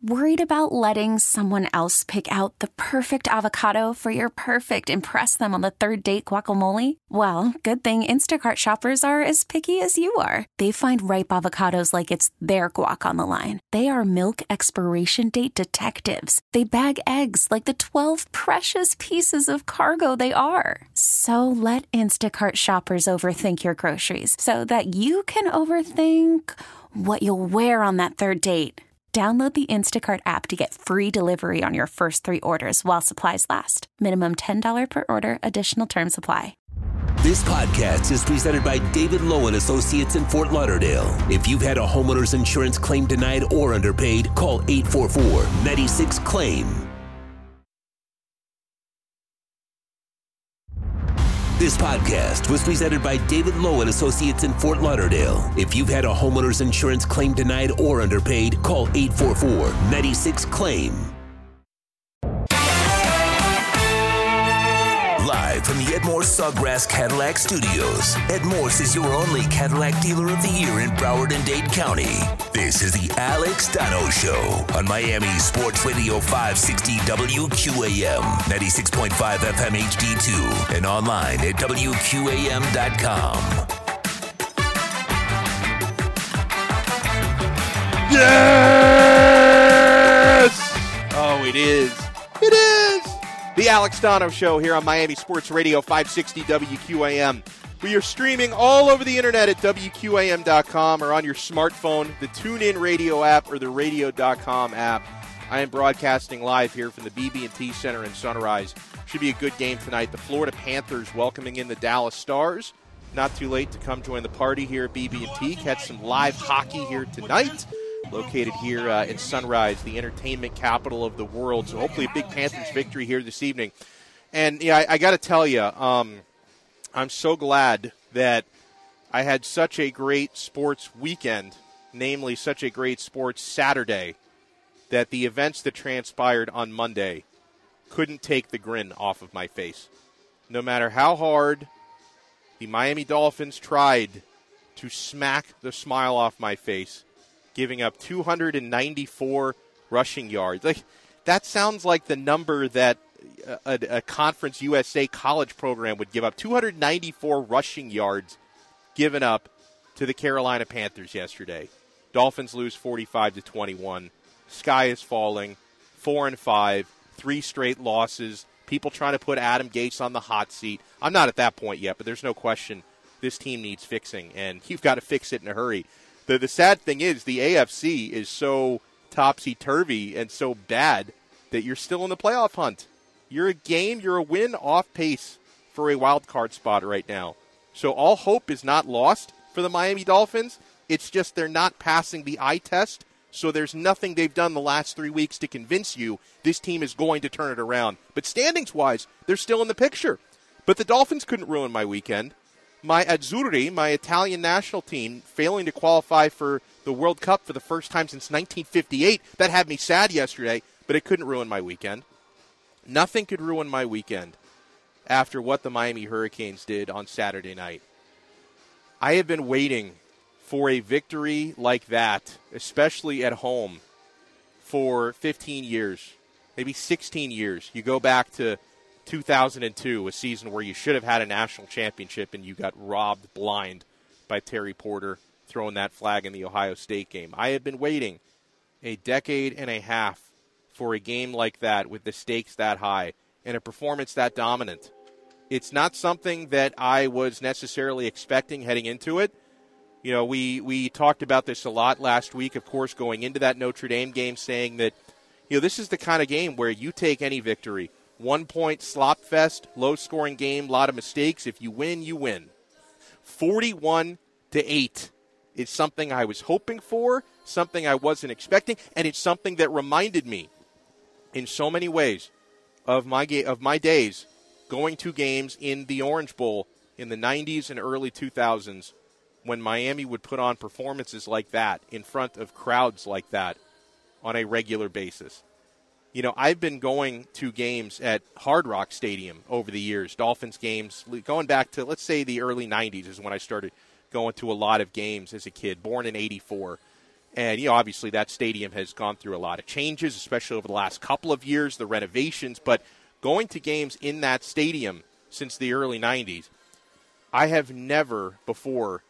Worried about letting someone else pick out the perfect avocado for your perfect impress them on the third date guacamole? Well, good thing Instacart shoppers are as picky as you are. They find ripe avocados like it's their guac on the line. They are milk expiration date detectives. They bag eggs like the 12 precious pieces of cargo they are. So let Instacart shoppers overthink your groceries so that you can overthink what you'll wear on that third date. Download the Instacart app to get free delivery on your first 3 orders while supplies last. Minimum $10 per order. Additional terms apply. This podcast is presented by David Lowe and Associates in Fort Lauderdale. If you've had a homeowner's insurance claim denied or underpaid, call 844-96-CLAIM. This podcast was presented by David Lowe and Associates in Fort Lauderdale. If you've had a homeowner's insurance claim denied or underpaid, call 844-96-CLAIM. Live from the Ed Morse Sawgrass Cadillac Studios, Ed Morse is your only Cadillac dealer of the year in Broward and Dade County. This is the Alex Donno Show on Miami Sports Radio 560 WQAM, 96.5 FM HD2, and online at WQAM.com. Yes! Oh, it is. It is. The Alex Donno Show here on Miami Sports Radio 560 WQAM. We are streaming all over the internet at WQAM.com or on your smartphone, the TuneIn Radio app or the Radio.com app. I am broadcasting live here from the BB&T Center in Sunrise. Should be a good game tonight. The Florida Panthers welcoming in the Dallas Stars. Not too late to come join the party here at BB&T. Catch some live hockey here tonight. Located here in Sunrise, the entertainment capital of the world. So hopefully a big Panthers victory here this evening. And yeah, I got to tell you, I'm so glad that I had such a great sports weekend, namely such a great sports Saturday, that the events that transpired on Monday couldn't take the grin off of my face. No matter how hard the Miami Dolphins tried to smack the smile off my face, giving up 294 rushing yards. Like, that sounds like the number that a Conference USA college program would give up. 294 rushing yards given up to the Carolina Panthers yesterday. Dolphins lose 45-21. Sky is falling. 4-5. 3 straight losses. People trying to put Adam Gase on the hot seat. I'm not at that point yet, but there's no question this team needs fixing, and you've got to fix it in a hurry. The sad thing is the AFC is so topsy-turvy and so bad that you're still in the playoff hunt. You're a win off pace for a wild card spot right now. So all hope is not lost for the Miami Dolphins. It's just they're not passing the eye test, so there's nothing they've done the last 3 weeks to convince you this team is going to turn it around. But standings-wise, they're still in the picture. But the Dolphins couldn't ruin my weekend. My Azzurri, my Italian national team, failing to qualify for the World Cup for the first time since 1958. That had me sad yesterday, but it couldn't ruin my weekend. Nothing could ruin my weekend after what the Miami Hurricanes did on Saturday night. I have been waiting for a victory like that, especially at home, for 15 years, maybe 16 years. You go back to 2002, a season where you should have had a national championship and you got robbed blind by Terry Porter throwing that flag in the Ohio State game. I have been waiting a decade and a half for a game like that with the stakes that high and a performance that dominant. It's not something that I was necessarily expecting heading into it. You know, we talked about this a lot last week, of course, going into that Notre Dame game, saying that, you know, this is the kind of game where you take any victory. 1 point slop fest, low-scoring game, a lot of mistakes. If you win, you win. 41-8 is something I was hoping for, something I wasn't expecting, and it's something that reminded me in so many ways of my days going to games in the Orange Bowl in the 90s and early 2000s when Miami would put on performances like that in front of crowds like that on a regular basis. You know, I've been going to games at Hard Rock Stadium over the years, Dolphins games, going back to, let's say, the early 90s is when I started going to a lot of games as a kid, born in 84. And, obviously that stadium has gone through a lot of changes, especially over the last couple of years, the renovations. But going to games in that stadium since the early 90s, I have never before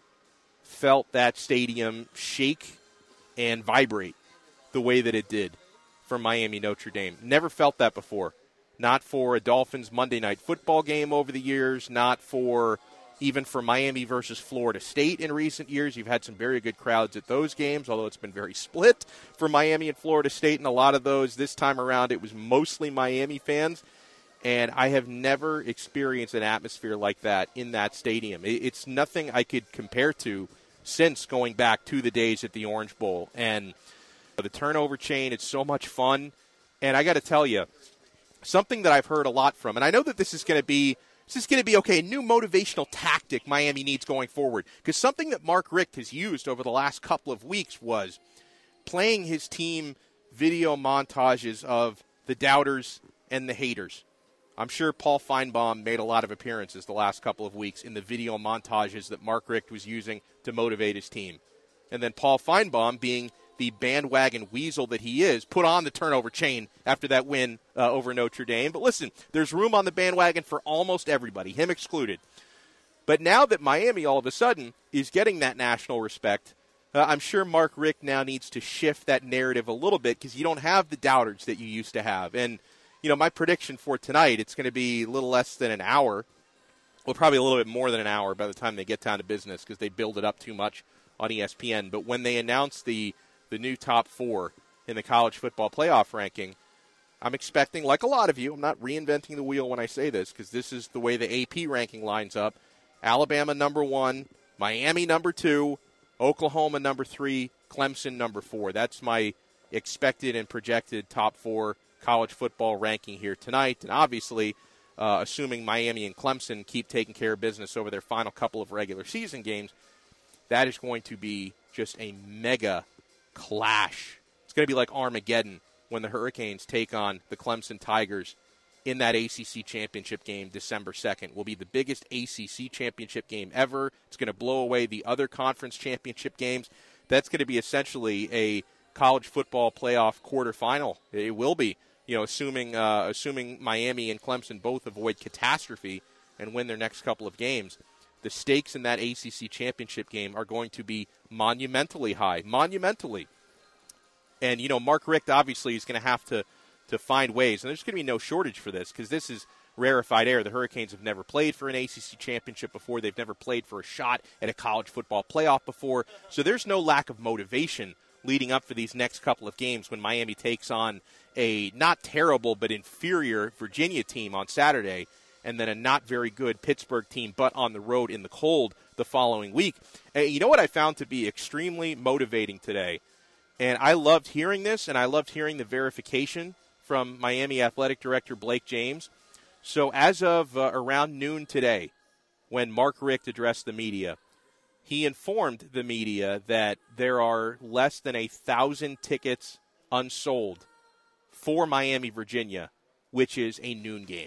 felt that stadium shake and vibrate the way that it did for Miami Notre Dame. Never felt that before. Not for a Dolphins Monday Night Football game over the years, not for even for Miami versus Florida State in recent years. You've had some very good crowds at those games, although it's been very split for Miami and Florida State in a lot of those. This time around, it was mostly Miami fans, and I have never experienced an atmosphere like that in that stadium. It's nothing I could compare to since going back to the days at the Orange Bowl. And the turnover chain, it's so much fun. And I got to tell you, something that I've heard a lot from, and I know that this is going to be okay, a new motivational tactic Miami needs going forward. Because something that Mark Richt has used over the last couple of weeks was playing his team video montages of the doubters and the haters. I'm sure Paul Feinbaum made a lot of appearances the last couple of weeks in the video montages that Mark Richt was using to motivate his team. And then Paul Feinbaum, being the bandwagon weasel that he is, put on the turnover chain after that win over Notre Dame. But listen, there's room on the bandwagon for almost everybody, him excluded. But now that Miami all of a sudden is getting that national respect, I'm sure Mark Richt now needs to shift that narrative a little bit because you don't have the doubters that you used to have. And, my prediction for tonight, it's going to be a little less than an hour. Well, probably a little bit more than an hour by the time they get down to business because they build it up too much on ESPN. But when they announce the new top 4 in the college football playoff ranking, I'm expecting, like a lot of you, I'm not reinventing the wheel when I say this because this is the way the AP ranking lines up. Alabama number 1, Miami number 2, Oklahoma number 3, Clemson number 4. That's my expected and projected top 4 college football ranking here tonight. And obviously, assuming Miami and Clemson keep taking care of business over their final couple of regular season games, that is going to be just a mega clash. It's going to be like Armageddon when the Hurricanes take on the Clemson Tigers in that ACC championship game December 2nd. Will be the biggest ACC championship game ever. It's going to blow away the other conference championship games. That's going to be essentially a college football playoff quarterfinal. It will be, assuming Miami and Clemson both avoid catastrophe and win their next couple of games. The stakes in that ACC championship game are going to be monumentally high. Monumentally. And, Mark Richt obviously is going to have to find ways. And there's going to be no shortage for this because this is rarefied air. The Hurricanes have never played for an ACC championship before. They've never played for a shot at a college football playoff before. So there's no lack of motivation leading up for these next couple of games when Miami takes on a not terrible but inferior Virginia team on Saturday, and then a not very good Pittsburgh team, but on the road in the cold the following week. And you know what I found to be extremely motivating today? And I loved hearing this, and I loved hearing the verification from Miami Athletic Director Blake James. So as of around noon today, when Mark Richt addressed the media, he informed the media that there are less than 1,000 tickets unsold for Miami, Virginia, which is a noon game.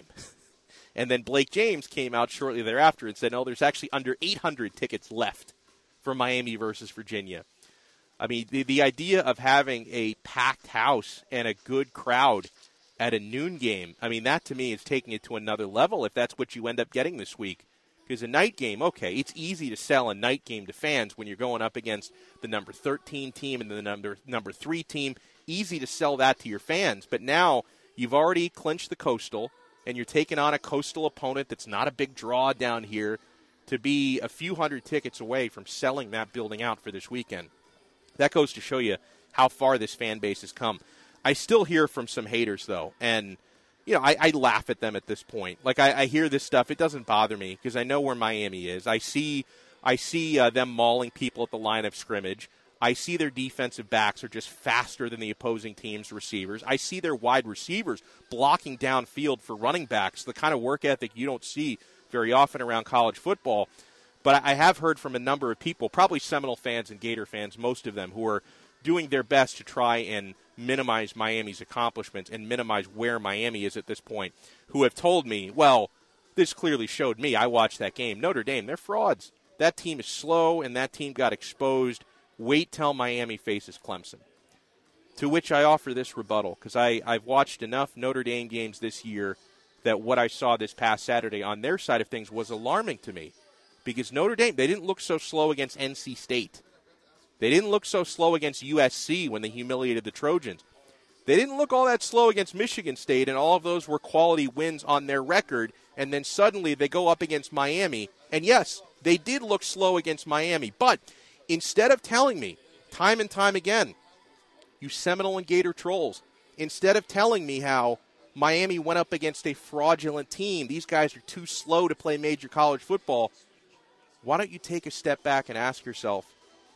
And then Blake James came out shortly thereafter and said, no, there's actually under 800 tickets left for Miami versus Virginia. I mean, the idea of having a packed house and a good crowd at a noon game, I mean, that to me is taking it to another level if that's what you end up getting this week. Because a night game, okay, it's easy to sell a night game to fans when you're going up against the number 13 team and the number 3 team. Easy to sell that to your fans. But now you've already clinched the Coastal, and you're taking on a Coastal opponent that's not a big draw down here to be a few hundred tickets away from selling that building out for this weekend. That goes to show you how far this fan base has come. I still hear from some haters, though, and I laugh at them at this point. Like, I hear this stuff. It doesn't bother me because I know where Miami is. I see them mauling people at the line of scrimmage. I see their defensive backs are just faster than the opposing team's receivers. I see their wide receivers blocking downfield for running backs, the kind of work ethic you don't see very often around college football. But I have heard from a number of people, probably Seminole fans and Gator fans, most of them, who are doing their best to try and minimize Miami's accomplishments and minimize where Miami is at this point, who have told me, well, this clearly showed me. I watched that game. Notre Dame, they're frauds. That team is slow, and that team got exposed wait till Miami faces Clemson. To which I offer this rebuttal, because I've watched enough Notre Dame games this year that what I saw this past Saturday on their side of things was alarming to me. Because Notre Dame, they didn't look so slow against NC State. They didn't look so slow against USC when they humiliated the Trojans. They didn't look all that slow against Michigan State, and all of those were quality wins on their record. And then suddenly they go up against Miami. And yes, they did look slow against Miami. But instead of telling me time and time again, you Seminole and Gator trolls, instead of telling me how Miami went up against a fraudulent team, these guys are too slow to play major college football, why don't you take a step back and ask yourself,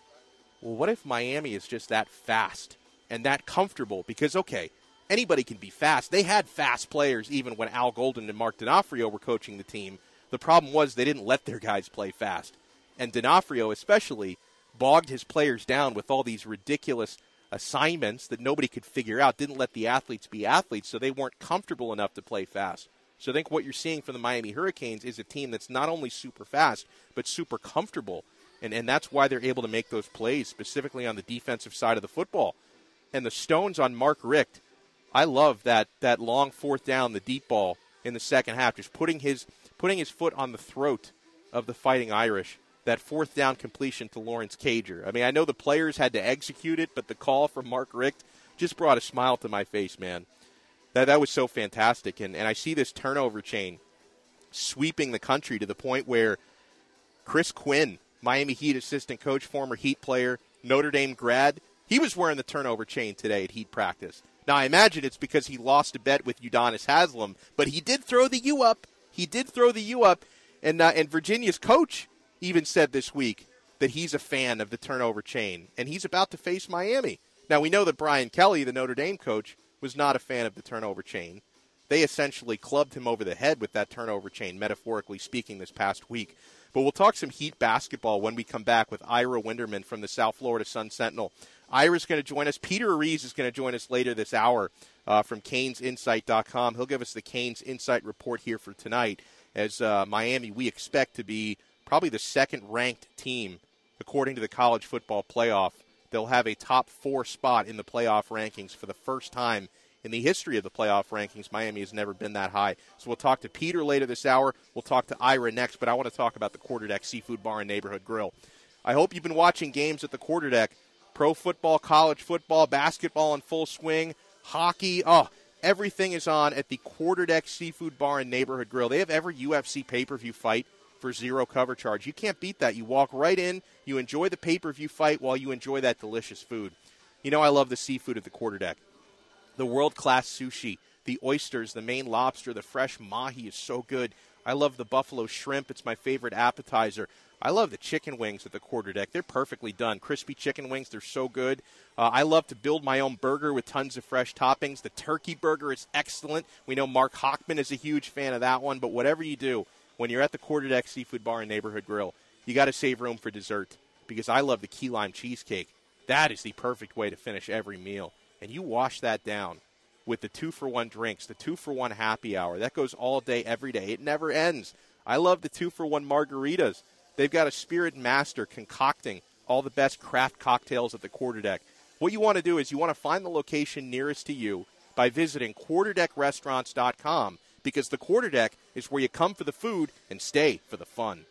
well, what if Miami is just that fast and that comfortable? Because, okay, anybody can be fast. They had fast players even when Al Golden and Mark D'Onofrio were coaching the team. The problem was they didn't let their guys play fast. And D'Onofrio especially bogged his players down with all these ridiculous assignments that nobody could figure out, didn't let the athletes be athletes, so they weren't comfortable enough to play fast. So I think what you're seeing from the Miami Hurricanes is a team that's not only super fast, but super comfortable. And that's why they're able to make those plays, specifically on the defensive side of the football. And the stones on Mark Richt, I love that long fourth down, the deep ball in the second half, just putting his foot on the throat of the Fighting Irish. That fourth down completion to Lawrence Cager. I mean, I know the players had to execute it, but the call from Mark Richt just brought a smile to my face, man. That was so fantastic. And I see this turnover chain sweeping the country to the point where Chris Quinn, Miami Heat assistant coach, former Heat player, Notre Dame grad, he was wearing the turnover chain today at Heat practice. Now, I imagine it's because he lost a bet with Udonis Haslem, but he did throw the U up. He did throw the U up. And Virginia's coach even said this week that he's a fan of the turnover chain, and he's about to face Miami. Now, we know that Brian Kelly, the Notre Dame coach, was not a fan of the turnover chain. They essentially clubbed him over the head with that turnover chain, metaphorically speaking, this past week. But we'll talk some Heat basketball when we come back with Ira Winderman from the South Florida Sun-Sentinel. Ira's going to join us. Peter Ariz is going to join us later this hour from CanesInsight.com. He'll give us the Canes Insight report here for tonight, as Miami we expect to be probably the second-ranked team, according to the college football playoff. They'll have a top 4 spot in the playoff rankings for the first time in the history of the playoff rankings. Miami has never been that high. So we'll talk to Peter later this hour. We'll talk to Ira next, but I want to talk about the Quarterdeck Seafood Bar and Neighborhood Grill. I hope you've been watching games at the Quarterdeck. Pro football, college football, basketball in full swing, hockey. Everything is on at the Quarterdeck Seafood Bar and Neighborhood Grill. They have every UFC pay-per-view fight for zero cover charge. You can't beat that. You walk right in, you enjoy the pay-per-view fight while you enjoy that delicious food. You know I love the seafood at the Quarterdeck. The world-class sushi, the oysters, the Maine lobster, the fresh mahi is so good. I love the buffalo shrimp. It's my favorite appetizer. I love the chicken wings at the Quarterdeck. They're perfectly done. Crispy chicken wings, they're so good. I love to build my own burger with tons of fresh toppings. The turkey burger is excellent. We know Mark Hochman is a huge fan of that one, but whatever you do, when you're at the Quarterdeck Seafood Bar and Neighborhood Grill, you got to save room for dessert, because I love the key lime cheesecake. That is the perfect way to finish every meal. And you wash that down with the 2-for-1 drinks, the 2-for-1 happy hour. That goes all day, every day. It never ends. I love the 2-for-1 margaritas. They've got a spirit master concocting all the best craft cocktails at the Quarterdeck. What you want to do is you want to find the location nearest to you by visiting QuarterdeckRestaurants.com, because the Quarterdeck is where you come for the food and stay for the fun.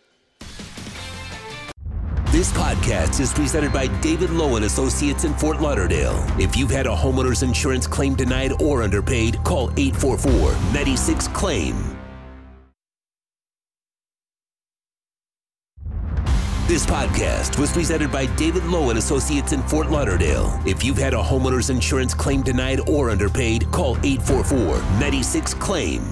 This podcast is presented by David Lowe and Associates in Fort Lauderdale. If you've had a homeowner's insurance claim denied or underpaid, call 844-96-CLAIM. This podcast was presented by David Lowe and Associates in Fort Lauderdale. If you've had a homeowner's insurance claim denied or underpaid, call 844-96-CLAIM.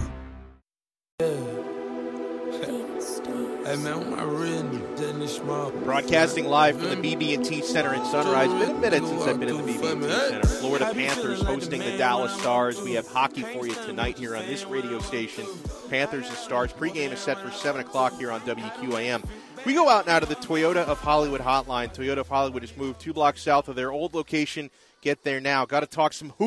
Broadcasting live from the BB&T Center in Sunrise. Been a minute since I've been in the BB&T Center. Florida Panthers hosting the Dallas Stars. We have hockey for you tonight here on this radio station. Panthers and Stars. Pregame is set for 7 o'clock here on WQAM. We go out now to the Toyota of Hollywood hotline. Toyota of Hollywood has moved 2 blocks south of their old location. Get there now. Got to talk some hoops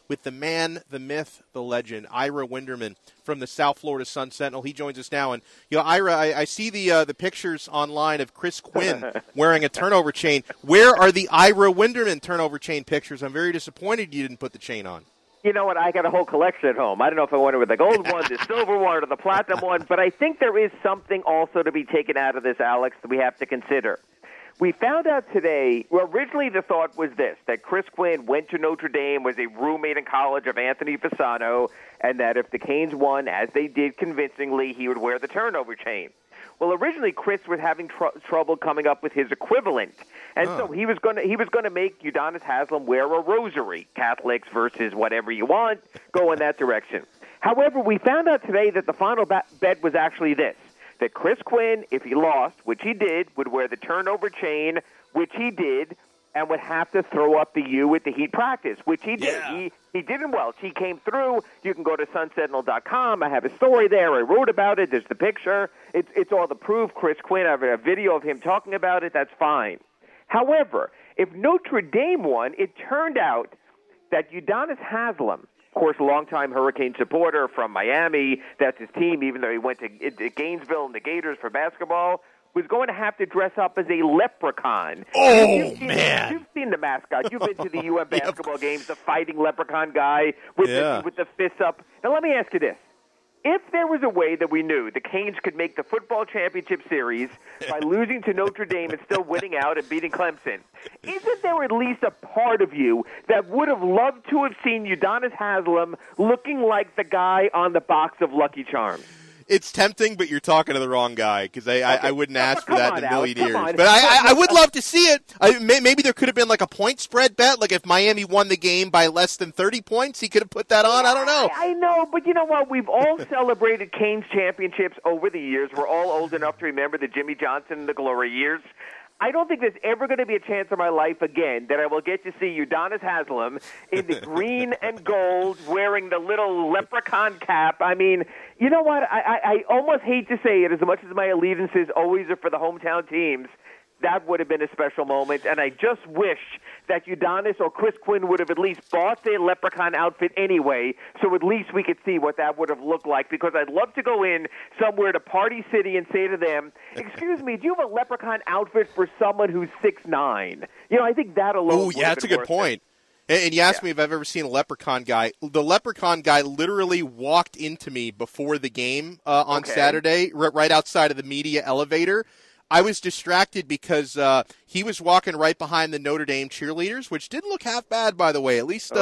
with the man, the myth, the legend, Ira Winderman from the South Florida Sun-Sentinel. He joins us now. And, Ira, I see the pictures online of Chris Quinn wearing a turnover chain. Where are the Ira Winderman turnover chain pictures? I'm very disappointed you didn't put the chain on. You know what? I got a whole collection at home. I don't know if I want it with the gold one, the silver one, or the platinum one, but I think there is something also to be taken out of this, Alex, that we have to consider. We found out today, well, originally the thought was this, that Chris Quinn went to Notre Dame, was a roommate in college of Anthony Fasano, and that if the Canes won, as they did convincingly, he would wear the turnover chain. Well, originally Chris was having trouble coming up with his equivalent, and so he was going to make Udonis Haslem wear a rosary. Catholics versus whatever you want, go in that direction. However, we found out today that the final bet was actually this: that Chris Quinn, if he lost, which he did, would wear the turnover chain, which he did, and would have to throw up the U at the Heat practice, which he did. Yeah. He did in Welch. He came through. You can go to sunsentinel.com. I have a story there. I wrote about it. There's the picture. It's all the proof. Chris Quinn, I have a video of him talking about it. That's fine. However, if Notre Dame won, it turned out that Udonis Haslem, of course, a longtime Hurricane supporter from Miami, that's his team, even though he went to Gainesville and the Gators for basketball, was going to have to dress up as a leprechaun. Oh, man. You've seen the mascot. You've been to the UM basketball games, the fighting leprechaun guy with the fists up. Now, let me ask you this. If there was a way that we knew the Canes could make the football championship series by losing to Notre Dame and still winning out and beating Clemson, isn't there at least a part of you that would have loved to have seen Udonis Haslem looking like the guy on the box of Lucky Charms? It's tempting, but you're talking to the wrong guy, because I wouldn't ask for that in a million years. But I would love to see it. Maybe there could have been like a point spread bet, like if Miami won the game by less than 30 points, he could have put that on. I don't know. I know, but you know what? We've all celebrated Canes championships over the years. We're all old enough to remember the Jimmy Johnson and the glory years. I don't think there's ever going to be a chance in my life again that I will get to see Udonis Haslem in the green and gold wearing the little leprechaun cap. I mean, you know what? I almost hate to say it, as much as my allegiances always are for the hometown teams. That would have been a special moment, and I just wish that Udonis or Chris Quinn would have at least bought their leprechaun outfit anyway, so at least we could see what that would have looked like, because I'd love to go in somewhere to Party City and say to them, excuse me, do you have a leprechaun outfit for someone who's 6'9"? You know, I think that alone would have been that's a good point. And you asked me if I've ever seen a leprechaun guy. The leprechaun guy literally walked into me before the game on Saturday, right outside of the media elevator. I was distracted because he was walking right behind the Notre Dame cheerleaders, which didn't look half bad, by the way, at least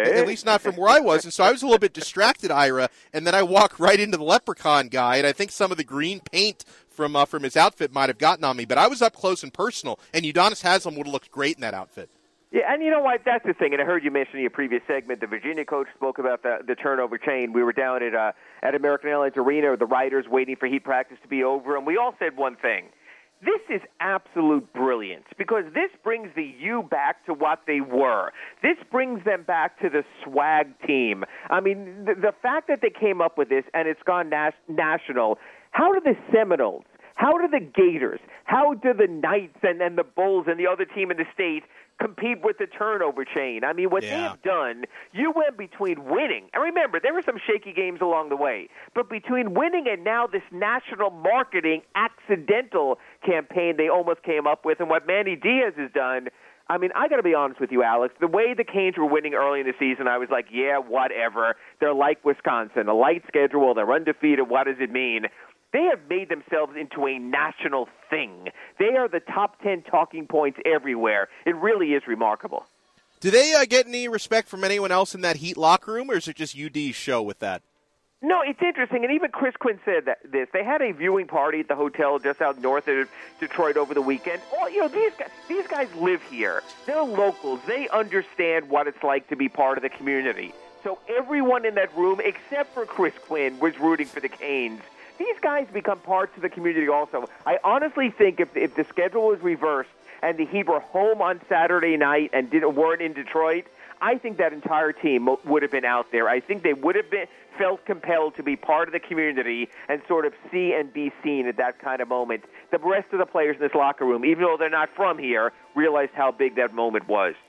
not from where I was. And so I was a little bit distracted, Ira, and then I walked right into the leprechaun guy, and I think some of the green paint from his outfit might have gotten on me. But I was up close and personal, and Udonis Haslem would have looked great in that outfit. Yeah, and you know what? That's the thing. And I heard you mention in your previous segment, the Virginia coach spoke about the turnover chain. We were down at American Airlines Arena, the riders waiting for Heat practice to be over, and we all said one thing. This is absolute brilliance, because this brings the U back to what they were. This brings them back to the swag team. I mean, the fact that they came up with this and it's gone national, how do the Seminoles, how do the Gators, how do the Knights and the Bulls and the other team in the state compete with the turnover chain? I mean, what they have done, you went between winning, and remember, there were some shaky games along the way, but between winning and now this national marketing accidental campaign they almost came up with, and what Manny Diaz has done, I mean, I got to be honest with you, Alex. The way the Canes were winning early in the season, I was like, yeah, whatever. They're like Wisconsin, a light schedule, they're undefeated, what does it mean? They have made themselves into a national thing. They are the top 10 talking points everywhere. It really is remarkable. Do they get any respect from anyone else in that Heat locker room, or is it just UD's show with that? No, it's interesting, and even Chris Quinn said this. They had a viewing party at the hotel just out north of Detroit over the weekend. Oh, you know, these guys live here. They're locals. They understand what it's like to be part of the community. So everyone in that room, except for Chris Quinn, was rooting for the Canes. These guys become parts of the community also. I honestly think if the schedule was reversed and the Heat were home on Saturday night and weren't in Detroit, I think that entire team would have been out there. I think they would have felt compelled to be part of the community and sort of see and be seen at that kind of moment. The rest of the players in this locker room, even though they're not from here, realized how big that moment was.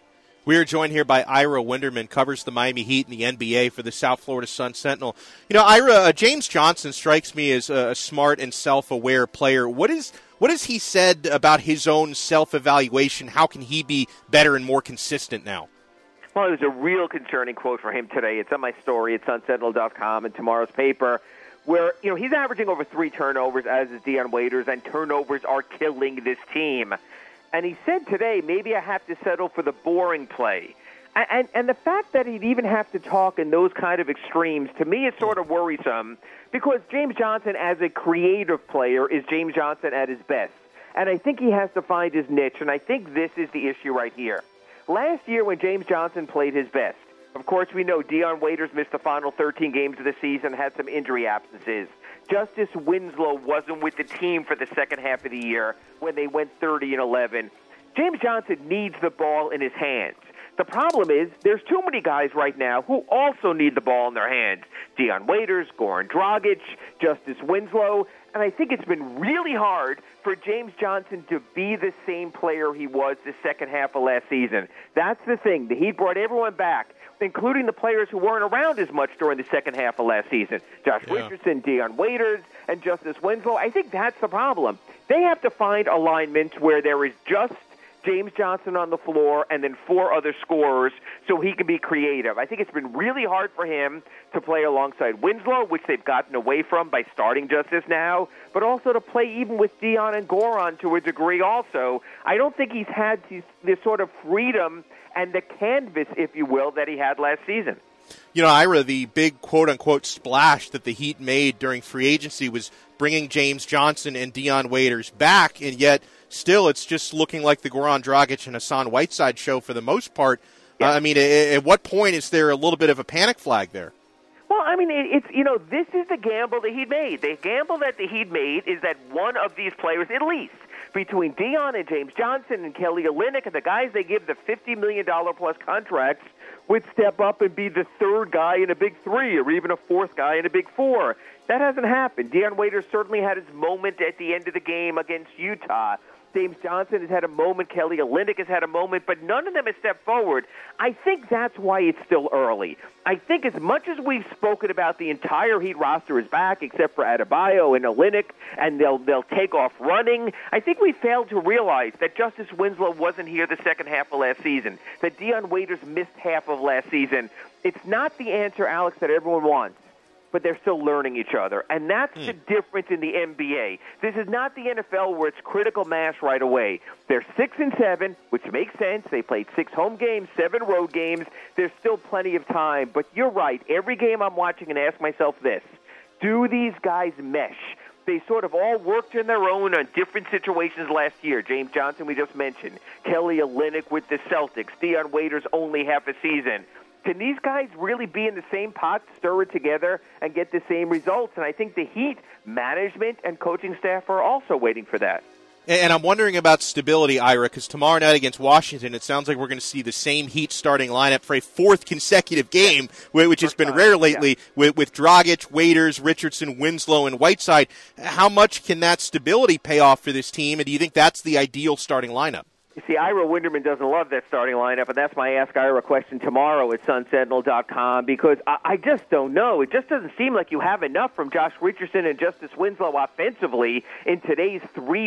We are joined here by Ira Winderman, covers the Miami Heat and the NBA for the South Florida Sun-Sentinel. You know, Ira, James Johnson strikes me as a smart and self-aware player. What has he said about his own self-evaluation? How can he be better and more consistent now? Well, it was a real concerning quote for him today. It's on my story at sunsentinel.com and tomorrow's paper, where, you know, he's averaging over 3 turnovers, as is Dion Waiters, and turnovers are killing this team. And he said today, maybe I have to settle for the boring play. And the fact that he'd even have to talk in those kind of extremes, to me, is sort of worrisome, because James Johnson, as a creative player, is James Johnson at his best. And I think he has to find his niche, and I think this is the issue right here. Last year, when James Johnson played his best, of course, we know Dion Waiters missed the final 13 games of the season, had some injury absences. Justice Winslow wasn't with the team for the second half of the year when they went 30-11. James Johnson needs the ball in his hands. The problem is there's too many guys right now who also need the ball in their hands. Dion Waiters, Goran Dragic, Justice Winslow. And I think it's been really hard for James Johnson to be the same player he was the second half of last season. That's the thing. The Heat brought everyone back, including the players who weren't around as much during the second half of last season. Josh Richardson, Dion Waiters, and Justice Winslow. I think that's the problem. They have to find alignments where there is just James Johnson on the floor and then 4 other scorers so he can be creative. I think it's been really hard for him to play alongside Winslow, which they've gotten away from by starting Justice now, but also to play even with Dion and Goran to a degree also. I don't think he's had this sort of freedom and the canvas, if you will, that he had last season. You know, Ira, the big quote-unquote splash that the Heat made during free agency was bringing James Johnson and Dion Waiters back, and yet still it's just looking like the Goran Dragic and Hassan Whiteside show for the most part. Yeah. I mean, at what point is there a little bit of a panic flag there? Well, I mean, it's, you know, this is the gamble that he made. The gamble that the Heat made is that one of these players, at least, between Dion and James Johnson and Kelly Olynyk and the guys they give the $50 million plus contracts, would step up and be the third guy in a big 3 or even a fourth guy in a big 4. That hasn't happened. Dion Waiters certainly had his moment at the end of the game against Utah. James Johnson has had a moment. Kelly Olynyk has had a moment, but none of them has stepped forward. I think that's why it's still early. I think as much as we've spoken about the entire Heat roster is back, except for Adebayo and Olynyk, and they'll take off running, I think we failed to realize that Justice Winslow wasn't here the second half of last season, that Dion Waiters missed half of last season. It's not the answer, Alex, that everyone wants, but they're still learning each other. And that's the difference in the NBA. This is not the NFL where it's critical mass right away. They're 6-7, which makes sense. They played 6 home games, 7 road games. There's still plenty of time. But you're right. Every game I'm watching and ask myself this: do these guys mesh? They sort of all worked in their own on different situations last year. James Johnson, we just mentioned. Kelly Olynyk with the Celtics. Dion Waiters only half a season. Can these guys really be in the same pot, stir it together, and get the same results? And I think the Heat management and coaching staff are also waiting for that. And I'm wondering about stability, Ira, because tomorrow night against Washington, it sounds like we're going to see the same Heat starting lineup for a 4th consecutive game, which has been rare lately, with Dragic, Waiters, Richardson, Winslow, and Whiteside. How much can that stability pay off for this team, and do you think that's the ideal starting lineup? You see, Ira Winderman doesn't love that starting lineup, and that's my Ask Ira question tomorrow at sunsentinel.com, because I just don't know. It just doesn't seem like you have enough from Josh Richardson and Justice Winslow offensively in today's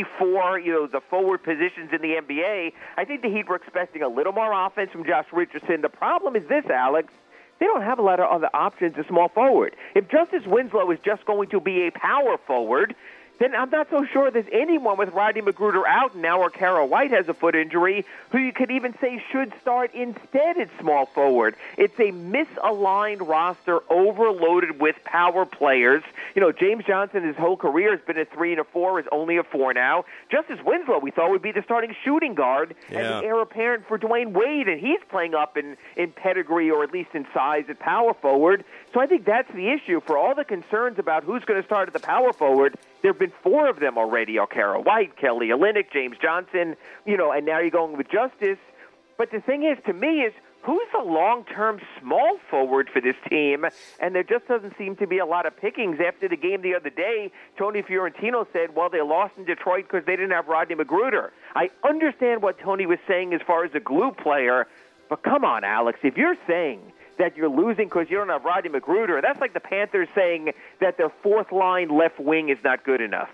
3-4, the forward positions in the NBA. I think the Heat were expecting a little more offense from Josh Richardson. The problem is this, Alex. They don't have a lot of other options at small forward. If Justice Winslow is just going to be a power forward, then I'm not so sure there's anyone with Rodney McGruder out and now, or Kara White has a foot injury, who you could even say should start instead at small forward. It's a misaligned roster overloaded with power players. James Johnson, his whole career has been a 3 and a 4, is only a 4 now. Justice Winslow, we thought would be the starting shooting guard, and the heir apparent for Dwayne Wade, and he's playing up in pedigree or at least in size at power forward. So I think that's the issue. For all the concerns about who's going to start at the power forward, there have been 4 of them already: Kara White, Kelly Olynyk, James Johnson, and now you're going with Justice. But the thing is, to me, is who's the long-term small forward for this team? And there just doesn't seem to be a lot of pickings. After the game the other day, Tony Fiorentino said, well, they lost in Detroit because they didn't have Rodney McGruder. I understand what Tony was saying as far as a glue player, But come on, Alex, if you're saying that you're losing because you don't have Rodney McGruder, that's like the Panthers saying that their fourth-line left wing is not good enough.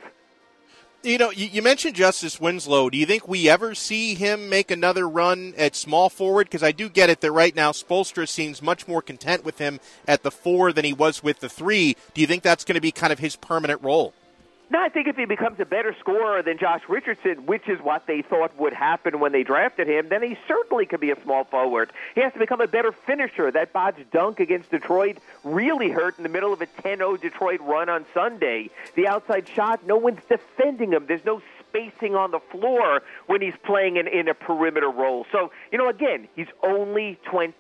You know, you mentioned Justice Winslow. Do you think we ever see him make another run at small forward? Because I do get it that right now Spoelstra seems much more content with him at the 4 than he was with the 3. Do you think that's going to be kind of his permanent role? No, I think if he becomes a better scorer than Josh Richardson, which is what they thought would happen when they drafted him, then he certainly could be a small forward. He has to become a better finisher. That botched dunk against Detroit really hurt in the middle of a 10-0 Detroit run on Sunday. The outside shot, no one's defending him. There's no spacing on the floor when he's playing in a perimeter role. So, again, he's only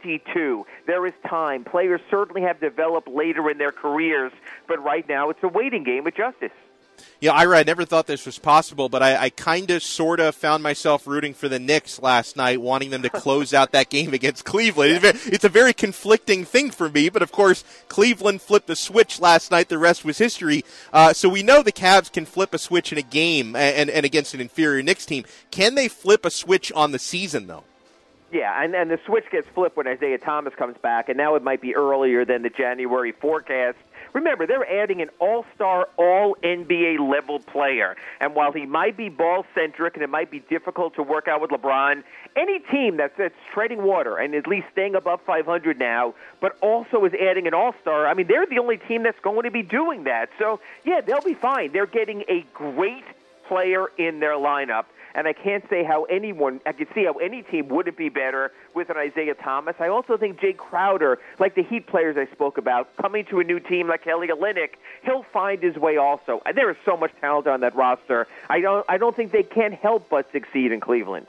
22. There is time. Players certainly have developed later in their careers, but right now it's a waiting game with Justice. Yeah, Ira, I never thought this was possible, but I kind of, sort of found myself rooting for the Knicks last night, wanting them to close out that game against Cleveland. It's a very conflicting thing for me, but of course, Cleveland flipped a switch last night. The rest was history. So we know the Cavs can flip a switch in a game and against an inferior Knicks team. Can they flip a switch on the season, though? Yeah, and the switch gets flipped when Isaiah Thomas comes back, and now it might be earlier than the January forecast. Remember, they're adding an all-star, all-NBA level player. And while he might be ball-centric and it might be difficult to work out with LeBron, any team that's treading water and at least staying above 500 now, but also is adding an all-star, I mean, they're the only team that's going to be doing that. So, yeah, they'll be fine. They're getting a great player in their lineup. And I can't say how I can see how any team wouldn't be better with an Isaiah Thomas. I also think Jay Crowder, like the Heat players I spoke about, coming to a new team like Kelly Olynyk, he'll find his way also. There is so much talent on that roster. I don't think they can help but succeed in Cleveland.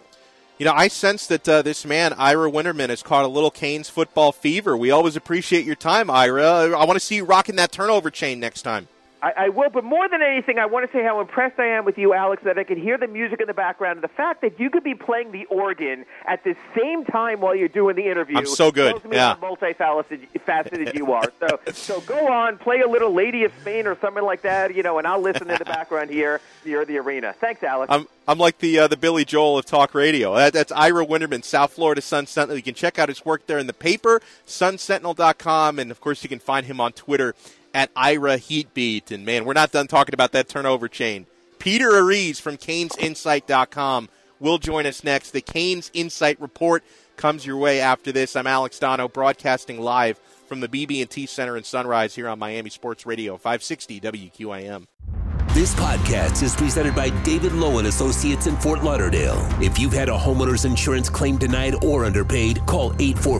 I sense that this man, Ira Winterman, has caught a little Canes football fever. We always appreciate your time, Ira. I want to see you rocking that turnover chain next time. I will, but more than anything, I want to say how impressed I am with you, Alex, that I could hear the music in the background, and the fact that you could be playing the organ at the same time while you're doing the interview. I'm so good. Tells me how multifaceted you are. So go on, play a little Lady of Spain or something like that, and I'll listen in the background here near the arena. Thanks, Alex. I'm like the Billy Joel of talk radio. That's Ira Winterman, South Florida Sun Sentinel. You can check out his work there in the paper, sunsentinel.com, and, of course, you can find him on Twitter at Ira Heatbeat. And, man, we're not done talking about that turnover chain. Peter Ariz from CanesInsight.com will join us next. The Canes Insight Report comes your way after this. I'm Alex Dono, broadcasting live from the BB&T Center in Sunrise here on Miami Sports Radio, 560 WQAM. This podcast is presented by David Lowe & Associates in Fort Lauderdale. If you've had a homeowner's insurance claim denied or underpaid, call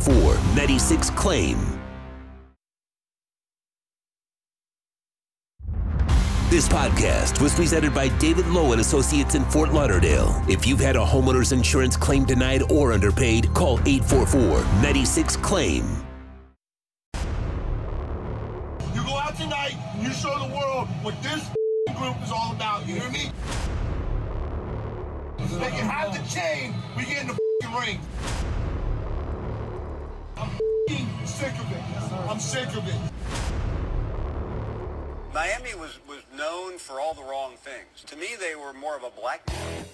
844-96-CLAIM. This podcast was presented by David Lowe & Associates in Fort Lauderdale. If you've had a homeowner's insurance claim denied or underpaid, call 844-96-CLAIM. You go out tonight and you show the world what this group is all about. You hear me? They can have the chain. We get in the ring. I'm sick of it. I'm sick of it. Miami was known for all the wrong things. To me, they were more of a black mark.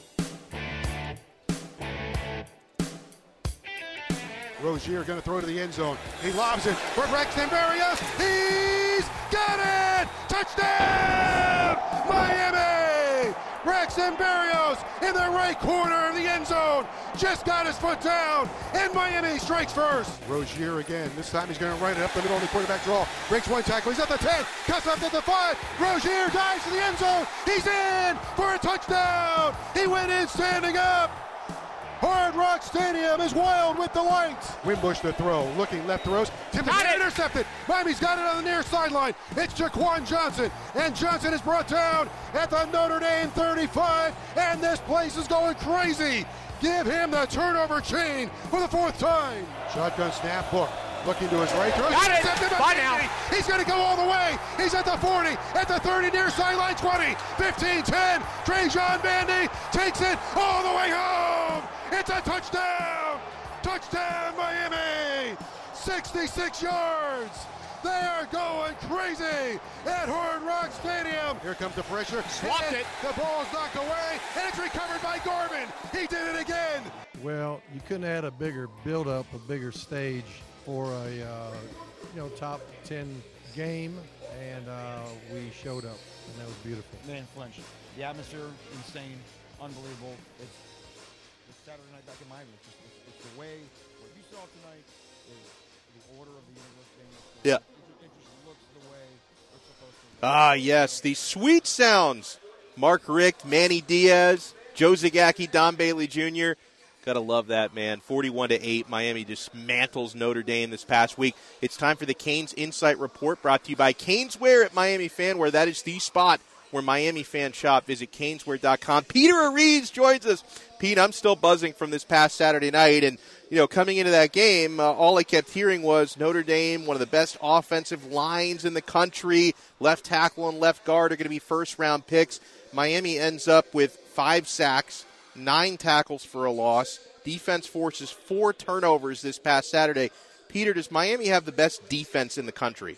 Rozier going to throw to the end zone. He lobs it for Braxton Berrios. He's got it! Touchdown! Miami! Braxton Berrios in the right corner of the end zone. Just got his foot down, and Miami strikes first. Rozier again. This time he's going to run it up the middle of the quarterback draw. Breaks one tackle. He's at the 10. Cuts up to the 5. Rozier dives to the end zone. He's in for a touchdown. He went in standing up. Hard Rock Stadium is wild with the lights. Wimbush the throw. Looking left throws. Tipped it. Intercepted. Miami's got it on the near sideline. It's Jaquan Johnson. And Johnson is brought down at the Notre Dame 35. And this place is going crazy. Give him the turnover chain for the 4th time. Shotgun snap. Book. Looking to his right. Throws. Got it. Bye now. He's going to go all the way. He's at the 40, at the 30, near sideline 20, 15, 10. Trajan Bandy takes it all the way home. It's a touchdown. Touchdown, Miami. 66 yards. They are going crazy at Hard Rock Stadium. Here comes the pressure. Swapped it. The ball is knocked away, and it's recovered by Gorman. He did it again. Well, you couldn't have had a bigger build-up, a bigger stage for a top 10 game, and we showed up, and that was beautiful. Man, flinch. The atmosphere, insane, unbelievable. It's Saturday night back in Miami. It's the way what you saw tonight is the order of the universe game. Yeah. It just looks the way it's supposed to. Ah, yes, the sweet sounds. Mark Richt, Manny Diaz, Joe Zagacki, Don Bailey Jr. Gotta love that, man. 41-8, Miami dismantles Notre Dame this past week. It's time for the Canes Insight Report, brought to you by Caneswear at Miami Fanwear. That is the spot where Miami fans shop. Visit Caneswear.com. Peter Ariz joins us. Pete, I'm still buzzing from this past Saturday night, and coming into that game, all I kept hearing was Notre Dame, one of the best offensive lines in the country. Left tackle and left guard are going to be first-round picks. Miami ends up with 5 sacks, 9 tackles for a loss. Defense forces 4 turnovers this past Saturday. Peter, does Miami have the best defense in the country?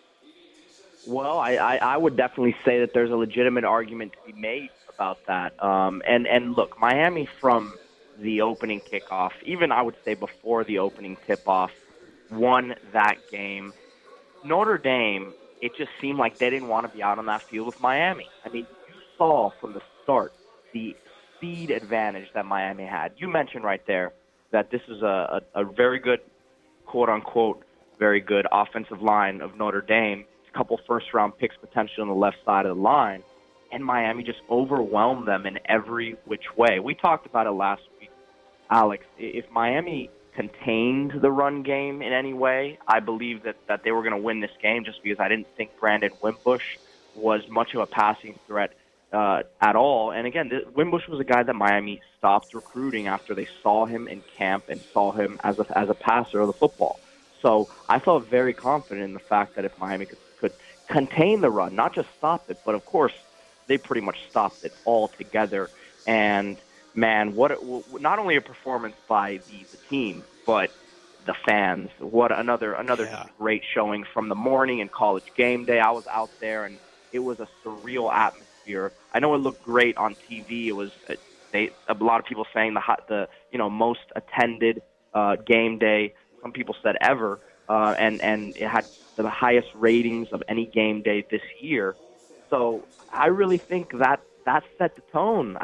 Well, I would definitely say that there's a legitimate argument to be made about that. And look, Miami from the opening kickoff, even I would say before the opening tip-off, won that game. Notre Dame, it just seemed like they didn't want to be out on that field with Miami. I mean, you saw from the start the speed advantage that Miami had. You mentioned right there that this is a very good, quote-unquote, very good offensive line of Notre Dame. A couple first-round picks potentially on the left side of the line, and Miami just overwhelmed them in every which way. We talked about it last week, Alex. If Miami contained the run game in any way, I believe that they were going to win this game, just because I didn't think Brandon Wimbush was much of a passing threat at all. And again, Wimbush was a guy that Miami stopped recruiting after they saw him in camp and saw him as a passer of the football. So I felt very confident in the fact that if Miami could contain the run, not just stop it, but of course they pretty much stopped it altogether. And man, not only a performance by the team, but the fans. What another great showing from the morning and College game day. I was out there, and it was a surreal atmosphere. I know it looked great on TV. It was a lot of people saying the most attended game day. Some people said ever, and it had the highest ratings of any game day this year. So I really think that set the tone.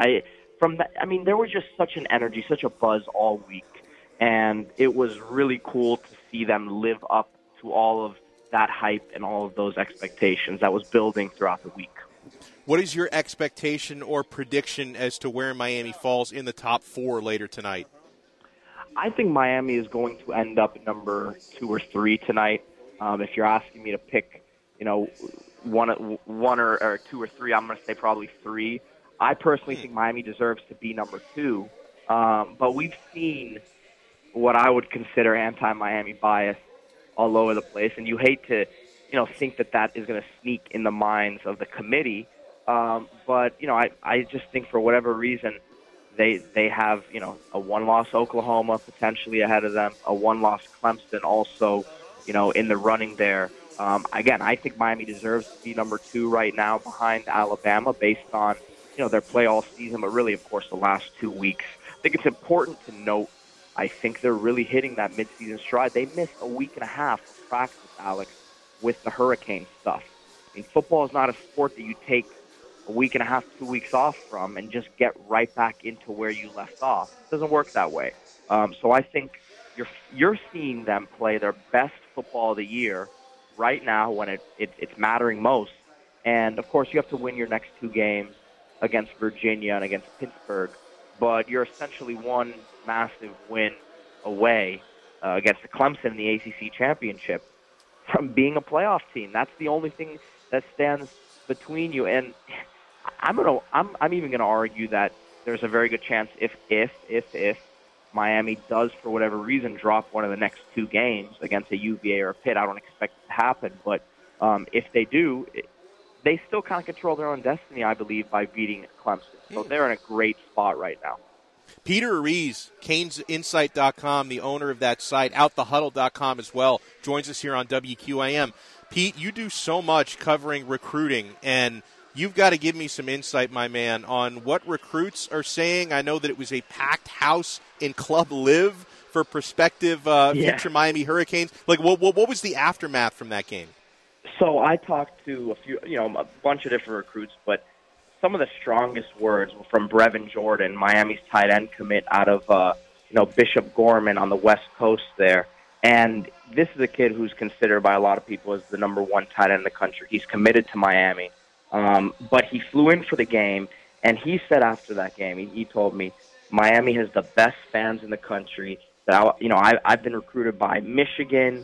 There was just such an energy, such a buzz all week, and it was really cool to see them live up to all of that hype and all of those expectations that was building throughout the week. What is your expectation or prediction as to where Miami falls in the top 4 later tonight? I think Miami is going to end up number 2 or 3 tonight. If you're asking me to pick, one or 2 or 3, I'm going to say probably 3. I personally think Miami deserves to be number 2. But we've seen what I would consider anti-Miami bias all over the place, and you hate to, think that is going to sneak in the minds of the committee. But I just think for whatever reason, they have, a 1-loss Oklahoma potentially ahead of them, a 1-loss Clemson also, in the running there. Again, I think Miami deserves to be number 2 right now behind Alabama based on, their play all season, but really, of course, the last 2 weeks. I think it's important to note, I think they're really hitting that midseason stride. They missed a week and a half of practice, Alex, with the hurricane stuff. I mean, football is not a sport that you take a week and a half, 2 weeks off from and just get right back into where you left off. It doesn't work that way. So I think you're seeing them play their best football of the year right now when it's mattering most. And, of course, you have to win your next 2 games against Virginia and against Pittsburgh. But you're essentially one massive win away against the Clemson in the ACC championship from being a playoff team. That's the only thing that stands between you. And I'm even gonna argue that there's a very good chance if Miami does for whatever reason drop one of the next 2 games against a UVA or a Pitt. I don't expect it to happen, but if they do, they still kind of control their own destiny, I believe, by beating Clemson. So they're in a great spot right now. Peter Ariz, CanesInsight.com, the owner of that site, OutTheHuddle.com as well, joins us here on WQAM. Pete, you do so much covering recruiting, and you've got to give me some insight, my man, on what recruits are saying. I know that it was a packed house in Club Live for prospective future Miami Hurricanes. Like, what was the aftermath from that game? So I talked to a bunch of different recruits, but some of the strongest words were from Brevin Jordan, Miami's tight end commit out of Bishop Gorman on the West Coast there. And this is a kid who's considered by a lot of people as the number one tight end in the country. He's committed to Miami. But he flew in for the game, and he said after that game, he told me, Miami has the best fans in the country. That I've been recruited by Michigan,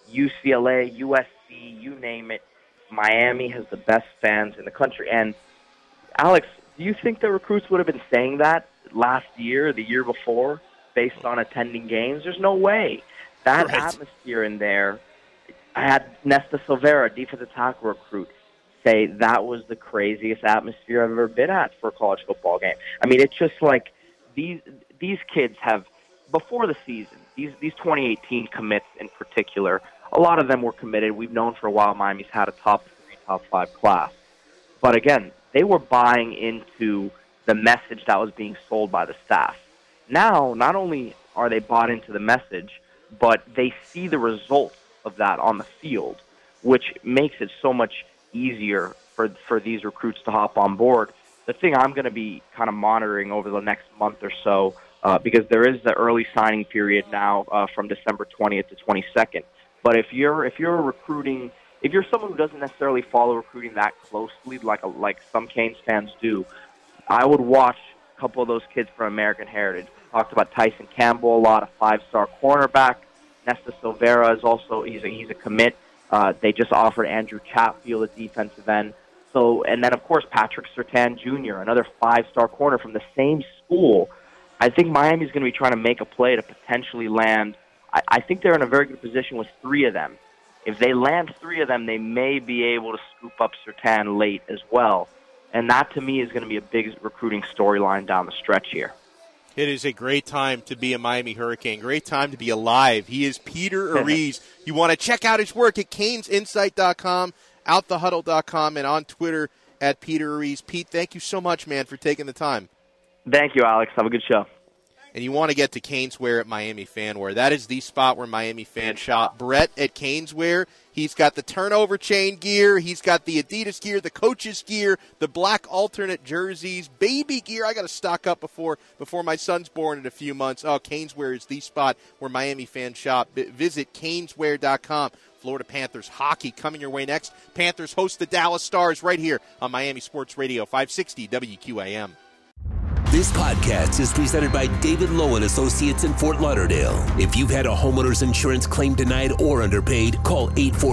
UCLA, USC, you name it. Miami has the best fans in the country. And Alex, do you think the recruits would have been saying that last year, the year before, based on attending games? There's no way. That atmosphere in there. I had Nesta Silvera, defensive tackle recruit, say that was the craziest atmosphere I've ever been at for a college football game. I mean, it's just like these kids have, before the season, these 2018 commits in particular, a lot of them were committed. We've known for a while Miami's had a top 3, top 5 class. But again, they were buying into the message that was being sold by the staff. Now, not only are they bought into the message, but they see the results of that on the field, which makes it so much easier for these recruits to hop on board. The thing I'm going to be kind of monitoring over the next month or so, because there is the early signing period now from December 20th to 22nd. But if you're recruiting, if you're someone who doesn't necessarily follow recruiting that closely, like some Canes fans do, I would watch a couple of those kids from American Heritage. We talked about Tyson Campbell a lot, a 5-star cornerback. Nesta Silvera is also he's a commit. They just offered Andrew Chatfield a defensive end. So, and then of course Patrick Surtain Jr., another 5-star corner from the same school. I think Miami's going to be trying to make a play to potentially land. I think they're in a very good position with 3 of them. If they land 3 of them, they may be able to scoop up Surtain late as well. And that, to me, is going to be a big recruiting storyline down the stretch here. It is a great time to be a Miami Hurricane. Great time to be alive. He is Peter Ariz. You want to check out his work at CanesInsight.com, OutTheHuddle.com, and on Twitter at Peter Ariz. Pete, thank you so much, man, for taking the time. Thank you, Alex. Have a good show. And you want to get to Caneswear at Miami Fanwear. That is the spot where Miami fans shop. Brett at Caneswear, he's got the turnover chain gear. He's got the Adidas gear, the coaches gear, the black alternate jerseys, baby gear. I got to stock up before my son's born in a few months. Oh, Caneswear is the spot where Miami fans shop. Visit Caneswear.com. Florida Panthers hockey coming your way next. Panthers host the Dallas Stars right here on Miami Sports Radio 560 WQAM. This podcast is presented by David Lowe and Associates in Fort Lauderdale. If you've had a homeowner's insurance claim denied or underpaid, call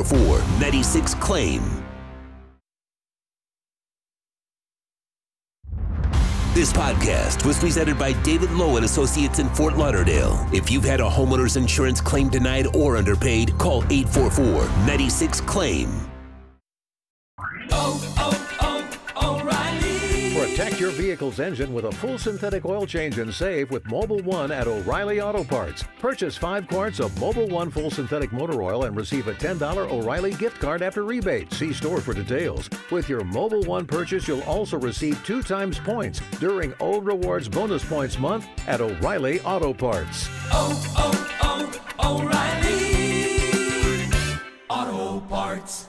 844-96-CLAIM. This podcast was presented by David Lowe and Associates in Fort Lauderdale. If you've had a homeowner's insurance claim denied or underpaid, call 844-96-CLAIM. Protect your vehicle's engine with a full synthetic oil change and save with Mobil 1 at O'Reilly Auto Parts. Purchase 5 quarts of Mobil 1 full synthetic motor oil and receive a $10 O'Reilly gift card after rebate. See store for details. With your Mobil 1 purchase, you'll also receive 2 times points during O Rewards Bonus Points Month at O'Reilly Auto Parts. O'Reilly Auto Parts.